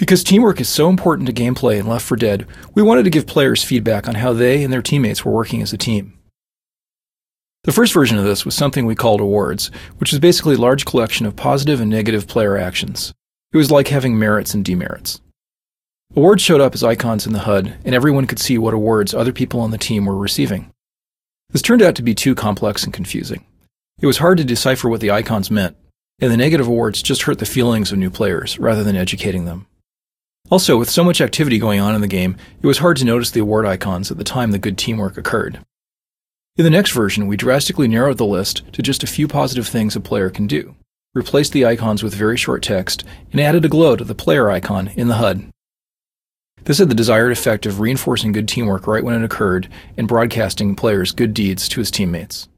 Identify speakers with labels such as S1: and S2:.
S1: Because teamwork is so important to gameplay in Left 4 Dead, we wanted to give players feedback on how they and their teammates were working as a team. The first version of this was something we called awards, which is basically a large collection of positive and negative player actions. It was like having merits and demerits. Awards showed up as icons in the HUD, and everyone could see what awards other people on the team were receiving. This turned out to be too complex and confusing. It was hard to decipher what the icons meant, and the negative awards just hurt the feelings of new players rather than educating them. Also, with so much activity going on in the game, it was hard to notice the award icons at the time the good teamwork occurred. In the next version, we drastically narrowed the list to just a few positive things a player can do, replaced the icons with very short text, and added a glow to the player icon in the HUD. This had the desired effect of reinforcing good teamwork right when it occurred and broadcasting players' good deeds to his teammates.